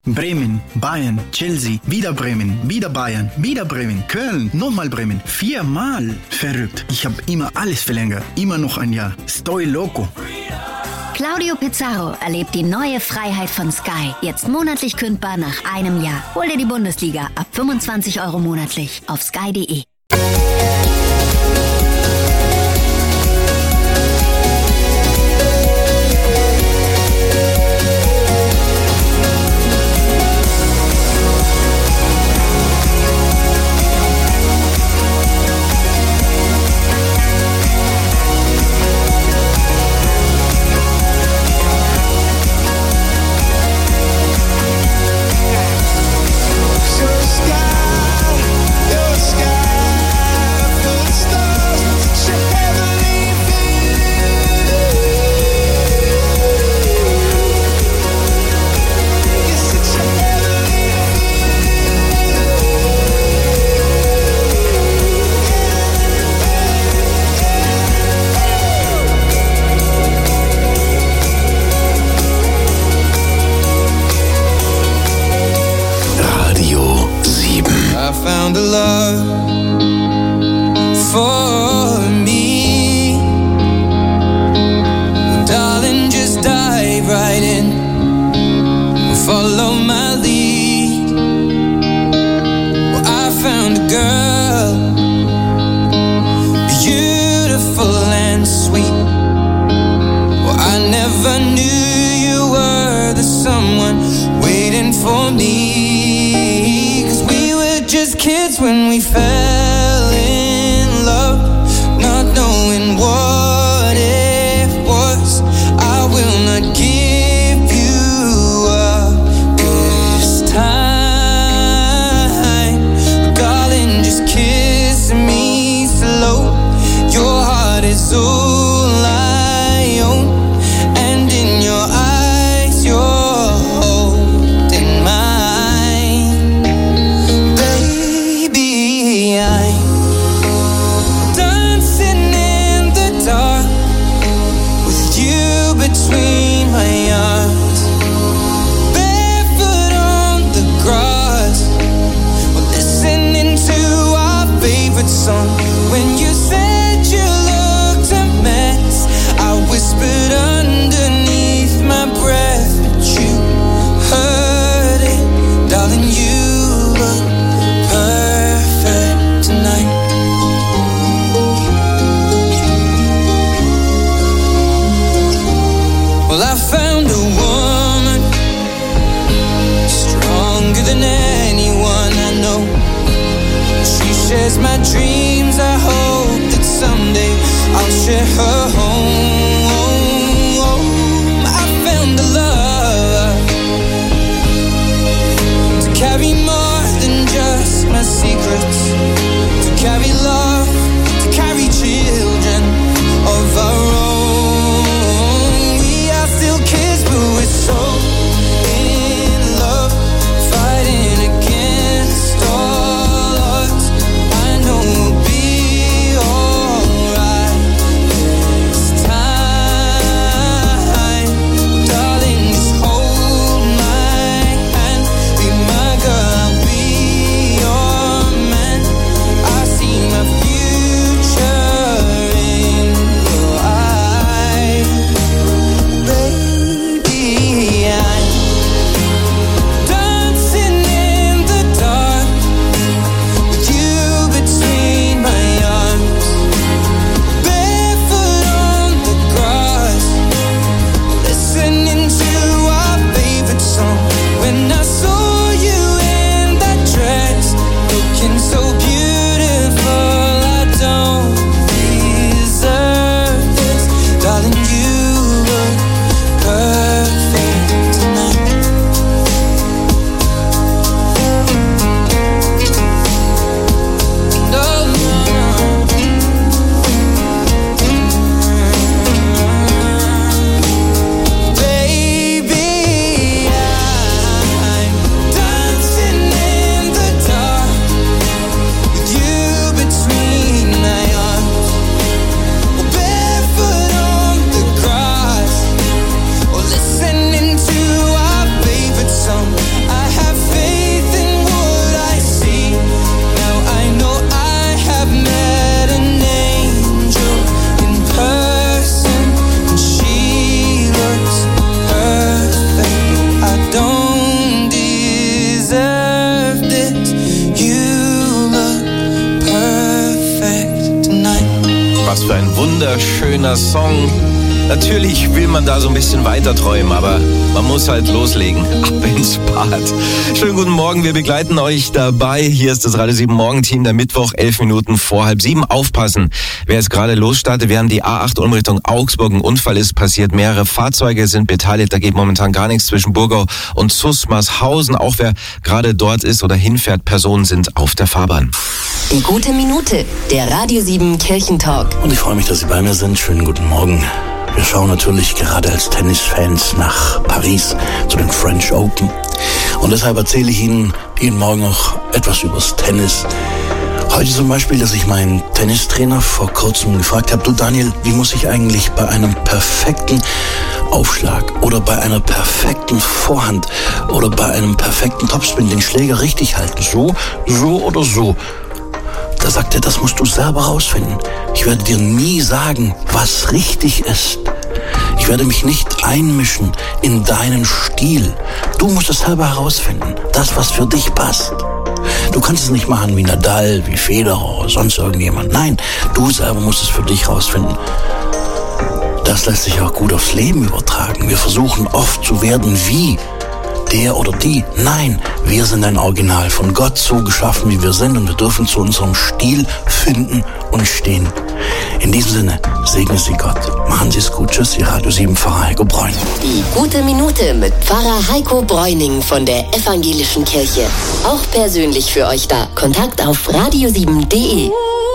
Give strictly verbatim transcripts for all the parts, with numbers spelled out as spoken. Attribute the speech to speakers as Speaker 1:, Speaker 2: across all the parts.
Speaker 1: Bremen, Bayern, Chelsea, wieder Bremen, wieder Bayern, wieder Bremen, Köln, nochmal Bremen. Viermal. Verrückt. Ich habe immer alles verlängert. Immer noch ein Jahr. Estoy loco.
Speaker 2: Claudio Pizarro erlebt die neue Freiheit von Sky. Jetzt monatlich kündbar nach einem Jahr. Hol dir die Bundesliga ab fünfundzwanzig Euro monatlich auf sky punkt de.
Speaker 3: My dreams wunderschöner Song. Natürlich will man da so ein bisschen weiter träumen, aber man muss halt loslegen. Ab ins Bad. Schönen guten Morgen, wir begleiten euch dabei. Hier ist das Radio sieben Morgenteam, der Mittwoch, elf Minuten vor halb sieben. Aufpassen, wer jetzt gerade losstartet. Wir haben die A acht Umrichtung Augsburg. Ein Unfall ist passiert. Mehrere Fahrzeuge sind beteiligt. Da geht momentan gar nichts zwischen Burgau und Susmarshausen. Auch wer gerade dort ist oder hinfährt, Personen sind auf der Fahrbahn.
Speaker 4: Die gute Minute, der Radio sieben Kirchentalk.
Speaker 5: Und ich freue mich, dass Sie bei mir sind. Schönen guten Morgen. Wir schauen natürlich gerade als Tennisfans nach Paris zu den French Open. Und deshalb erzähle ich Ihnen jeden Morgen noch etwas übers Tennis. Heute zum Beispiel, dass ich meinen Tennistrainer vor kurzem gefragt habe, du Daniel, wie muss ich eigentlich bei einem perfekten Aufschlag oder bei einer perfekten Vorhand oder bei einem perfekten Topspin den Schläger richtig halten? So, so oder so? Da sagt er, das musst du selber rausfinden. Ich werde dir nie sagen, was richtig ist. Ich werde mich nicht einmischen in deinen Stil. Du musst es selber herausfinden. Das, was für dich passt. Du kannst es nicht machen wie Nadal, wie Federer oder sonst irgendjemand. Nein, du selber musst es für dich herausfinden. Das lässt sich auch gut aufs Leben übertragen. Wir versuchen oft zu werden wie der oder die. Nein, wir sind ein Original von Gott so geschaffen, wie wir sind, und wir dürfen zu unserem Stil finden und stehen. In diesem Sinne, segne Sie Gott. Machen Sie es gut. Tschüss, Ihr Radio sieben Pfarrer Heiko Bräuning.
Speaker 4: Die gute Minute mit Pfarrer Heiko Bräuning von der Evangelischen Kirche. Auch persönlich für euch da. Kontakt auf radio sieben punkt de.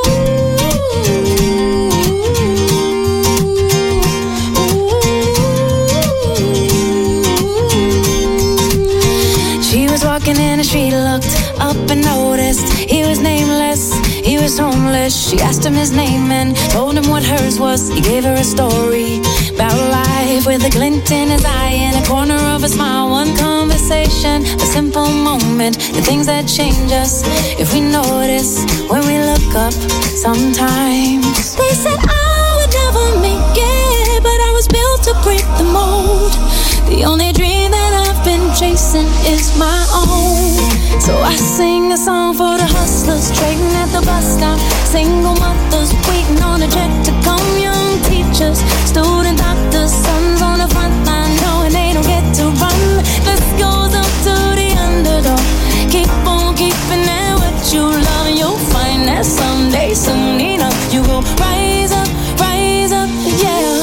Speaker 6: Walking in the street, looked up and noticed he was nameless, he was homeless. She asked him his name and told him what hers was. He gave her a story about life with a glint in his eye and a corner of a smile. One conversation, a simple moment, the things that change us if we notice when we look up sometimes. They said I would never make it, but I was built to break the mold. The only dream that I've been chasing is my own. So I sing a song for the hustlers trading at the bus stop, single mothers waiting on a check to come, young teachers, student doctors, sons on the front line knowing they don't get to run. This goes up to the underdog. Keep on keeping at what you love, and you'll find that someday, soon enough, you will rise up, rise up, yeah.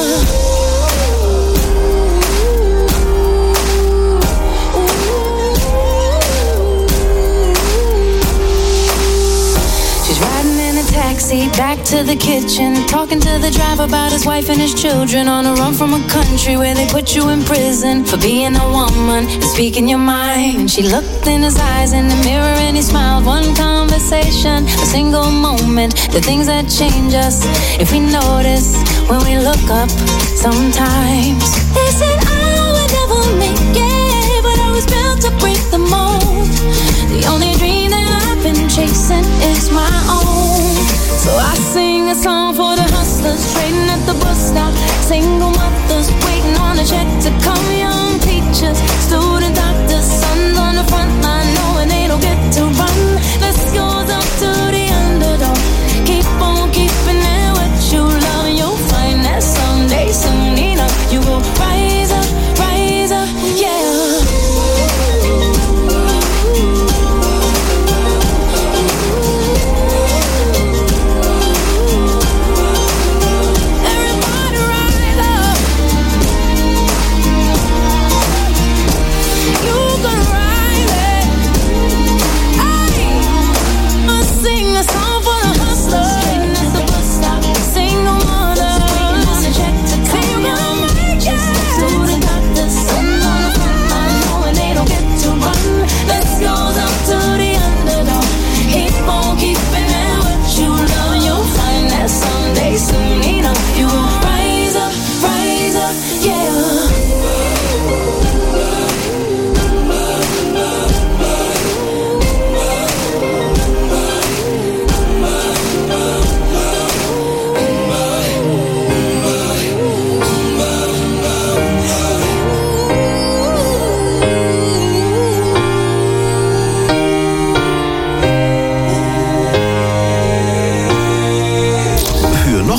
Speaker 6: Taxi back to the kitchen, talking to the driver about his wife and his children, on a run from a country where they put you in prison for being a woman and speaking your mind. And she looked in his eyes in the mirror and he smiled. One conversation, a single moment, the things that change us if we notice when we look up sometimes. They said I would never make it, but I was built to break the mold. The only dream that I've been chasing is my own. So I sing a song for the hustlers trading at the bus stop, single mothers waiting on a check to come, young teachers, student doctors, sons on the front line knowing they don't get to run. This goes up to the underdog. Keep on keeping at what you love, and you'll find that someday, soon enough, you will rise up, rise up, yeah.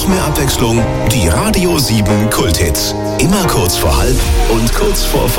Speaker 7: noch mehr Abwechslung, die Radio sieben Kulthits. Immer kurz vor halb und kurz vor